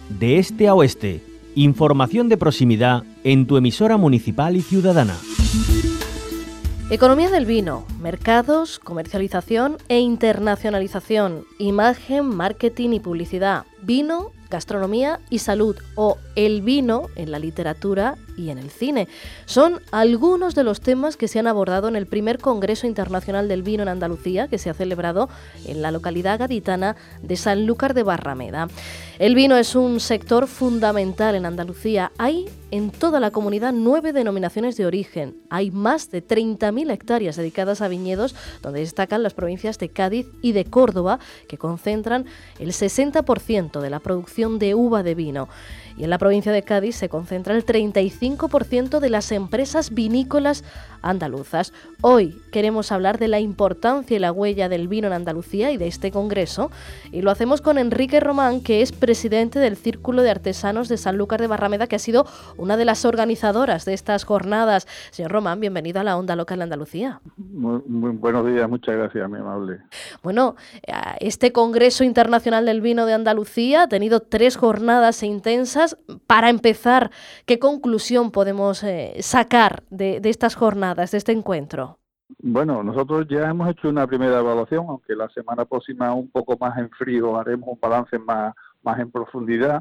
de este a oeste. Información de proximidad en tu emisora municipal y ciudadana. Economía del vino, mercados, comercialización e internacionalización, imagen, marketing y publicidad, vino, gastronomía y salud, o el vino en la literatura y en el cine. Son algunos de los temas que se han abordado en el primer Congreso Internacional del Vino en Andalucía, que se ha celebrado en la localidad gaditana de Sanlúcar de Barrameda. El vino es un sector fundamental en Andalucía. Hay en toda la comunidad 9 denominaciones de origen. Hay más de 30.000 hectáreas dedicadas a viñedos, donde destacan las provincias de Cádiz y de Córdoba, que concentran el 60% de la producción de uva de vino. Y en la provincia de Cádiz se concentra el 35% de las empresas vinícolas andaluzas. Hoy queremos hablar de la importancia y la huella del vino en Andalucía y de este congreso, y lo hacemos con Enrique Román, que es presidente del Círculo de Artesanos de Sanlúcar de Barrameda, que ha sido una de las organizadoras de estas jornadas. Señor Román, bienvenido a la Onda Local de Andalucía. Muy buenos días, muchas gracias, muy amable. Bueno, este Congreso Internacional del Vino de Andalucía ha tenido 3 jornadas intensas. Para empezar, ¿qué conclusión podemos sacar de estas jornadas, de este encuentro? Bueno, nosotros ya hemos hecho una primera evaluación, aunque la semana próxima un poco más en frío haremos un balance más en profundidad,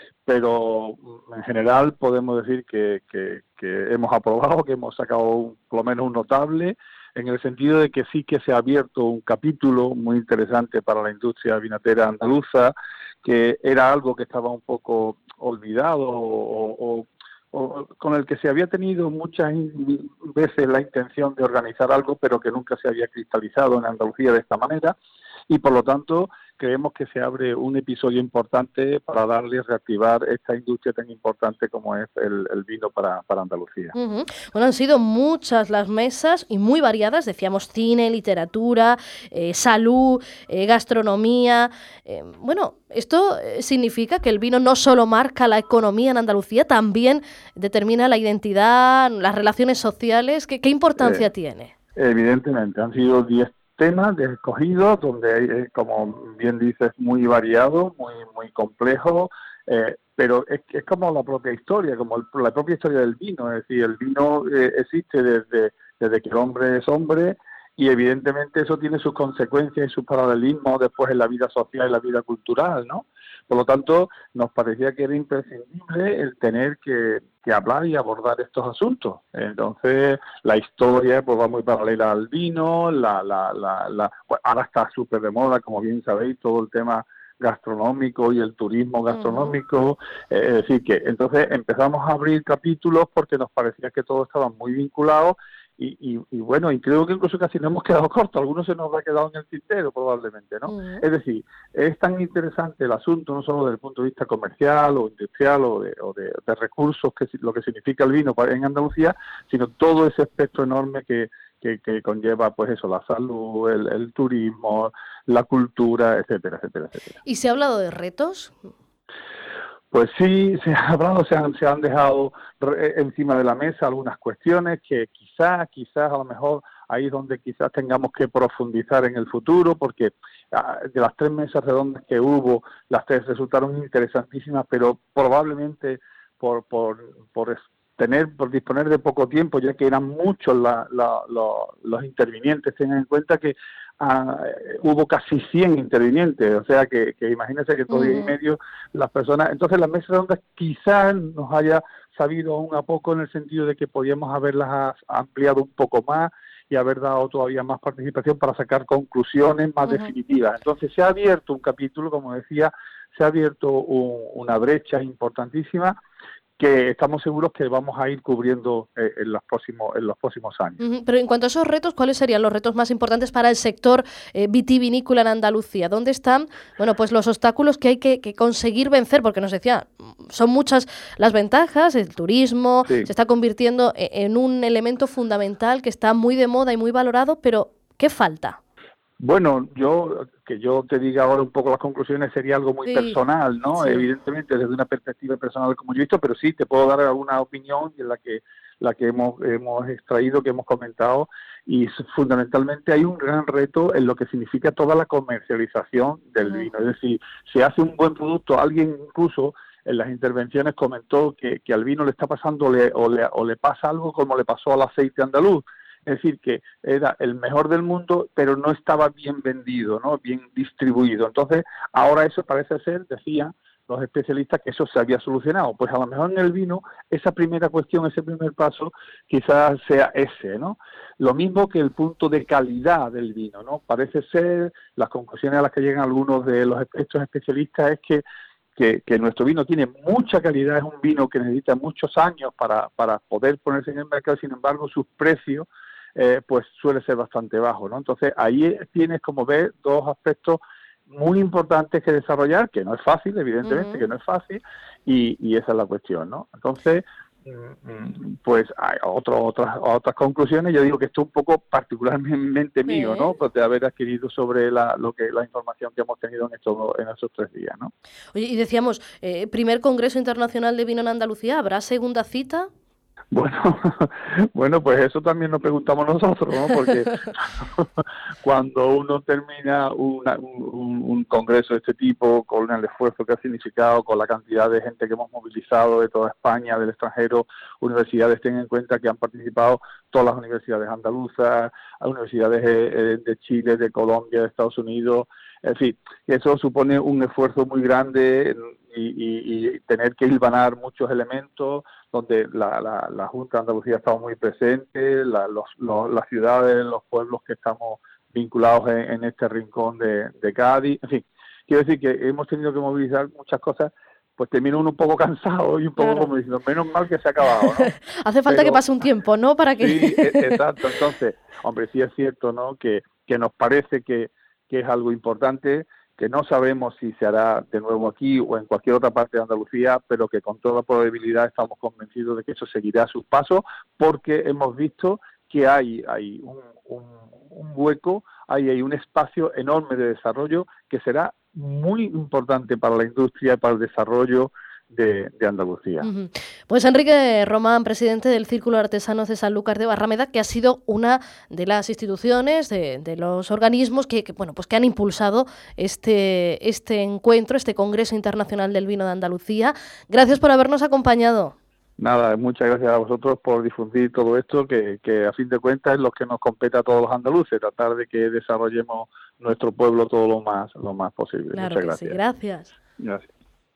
pero en general podemos decir que hemos aprobado, que hemos sacado por lo menos un notable, en el sentido de que sí que se ha abierto un capítulo muy interesante para la industria vinatera andaluza, que era algo que estaba un poco olvidado o con el que se había tenido muchas veces la intención de organizar algo, pero que nunca se había cristalizado en Andalucía de esta manera, y por lo tanto creemos que se abre un episodio importante para reactivar esta industria tan importante como es el vino para Andalucía. Uh-huh. Bueno, han sido muchas las mesas y muy variadas, decíamos cine, literatura, salud, gastronomía. Bueno, esto significa que el vino no solo marca la economía en Andalucía, también determina la identidad, las relaciones sociales. ¿Qué importancia tiene? Evidentemente, han sido 10 temas escogidos, donde como bien dices, muy variado, muy complejo, pero es como la propia historia, como la propia historia del vino. Es decir, el vino existe desde que el hombre es hombre, y evidentemente eso tiene sus consecuencias y sus paralelismos después en la vida social y la vida cultural, ¿no? Por lo tanto, nos parecía que era imprescindible el tener que hablar y abordar estos asuntos. Entonces, la historia pues va muy paralela al vino, pues, ahora está súper de moda, como bien sabéis, todo el tema gastronómico y el turismo gastronómico. Es decir, que entonces empezamos a abrir capítulos porque nos parecía que todos estaban muy vinculados. Y bueno, y creo que incluso casi nos hemos quedado cortos, algunos se nos ha quedado en el tintero probablemente, ¿no? Uh-huh. Es decir, es tan interesante el asunto, no solo desde el punto de vista comercial o industrial o de recursos, que lo que significa el vino en Andalucía, sino todo ese espectro enorme que conlleva, pues eso, la salud, el turismo, la cultura, etcétera, etcétera, etcétera. ¿Y se ha hablado de retos? Pues sí, se ha hablado, se han dejado encima de la mesa algunas cuestiones que quizás a lo mejor ahí es donde quizás tengamos que profundizar en el futuro, porque de las 3 mesas redondas que hubo, las 3 resultaron interesantísimas, pero probablemente por disponer de poco tiempo, ya que eran muchos los intervinientes. Tengan en cuenta que hubo casi 100 intervinientes, o sea que imagínense que todo día y medio las personas. Entonces las mesas redondas quizás nos haya sabido aún a poco, en el sentido de que podíamos haberlas ampliado un poco más y haber dado todavía más participación para sacar conclusiones más definitivas. Entonces se ha abierto un capítulo, como decía, se ha abierto una brecha importantísima que estamos seguros que vamos a ir cubriendo en los próximos años. Uh-huh. Pero en cuanto a esos retos, ¿cuáles serían los retos más importantes para el sector vitivinícola en Andalucía? ¿Dónde están, bueno, pues los obstáculos que hay que conseguir vencer? Porque nos decía, son muchas las ventajas, el turismo se está convirtiendo en un elemento fundamental que está muy de moda y muy valorado, pero ¿qué falta? Bueno, que yo te diga ahora un poco las conclusiones sería algo muy personal, ¿no? Sí. Evidentemente desde una perspectiva personal como yo he visto, pero sí te puedo dar alguna opinión en la que hemos extraído, que hemos comentado, y fundamentalmente hay un gran reto en lo que significa toda la comercialización del vino. Es decir, se hace un buen producto, alguien incluso en las intervenciones comentó que al vino le está pasando o le pasa algo como le pasó al aceite andaluz. Es decir, que era el mejor del mundo, pero no estaba bien vendido, ¿no? Bien distribuido. Entonces, ahora eso parece ser, decían los especialistas, que eso se había solucionado. Pues a lo mejor en el vino, esa primera cuestión, ese primer paso, quizás sea ese, ¿no? Lo mismo que el punto de calidad del vino, ¿no? Parece ser, las conclusiones a las que llegan algunos de estos especialistas es que nuestro vino tiene mucha calidad, es un vino que necesita muchos años para poder ponerse en el mercado, sin embargo, sus precios pues suele ser bastante bajo, ¿no? Entonces ahí tienes, como ves, dos aspectos muy importantes que desarrollar, que no es fácil, evidentemente, que no es fácil, y esa es la cuestión, ¿no? Entonces, pues hay otras conclusiones. Yo digo que esto es un poco particularmente mío, ¿no? Pues de haber adquirido sobre la información que hemos tenido en estos 3 días, ¿no? Oye, y decíamos, primer Congreso Internacional de Vino en Andalucía, ¿habrá segunda cita? Bueno, pues eso también nos preguntamos nosotros, ¿no? Porque cuando uno termina un congreso de este tipo, con el esfuerzo que ha significado, con la cantidad de gente que hemos movilizado de toda España, del extranjero, universidades, ten en cuenta que han participado todas las universidades andaluzas, universidades de Chile, de Colombia, de Estados Unidos, en fin, eso supone un esfuerzo muy grande y tener que hilvanar muchos elementos, donde la Junta de Andalucía ha estado muy presente, las ciudades, los pueblos que estamos vinculados en este rincón de Cádiz, en fin, quiero decir que hemos tenido que movilizar muchas cosas. Pues termino uno un poco cansado y un poco como diciendo, menos mal que se ha acabado, ¿no? Hace falta que pase un tiempo, ¿no? Para que... Sí, exacto. Entonces, hombre, sí es cierto, ¿no? Que nos parece que es algo importante, que no sabemos si se hará de nuevo aquí o en cualquier otra parte de Andalucía, pero que con toda probabilidad estamos convencidos de que eso seguirá sus pasos, porque hemos visto que hay un hueco, hay un espacio enorme de desarrollo que será muy importante para la industria y para el desarrollo de Andalucía. Pues Enrique Román, presidente del Círculo de Artesanos de Sanlúcar de Barrameda, que ha sido una de las instituciones, de los organismos que han impulsado este encuentro, este Congreso Internacional del Vino de Andalucía. Gracias por habernos acompañado. Nada, muchas gracias a vosotros por difundir todo esto, que a fin de cuentas es lo que nos compete a todos los andaluces, tratar de que desarrollemos nuestro pueblo todo lo más posible. Claro, muchas gracias. Sí, gracias. Gracias.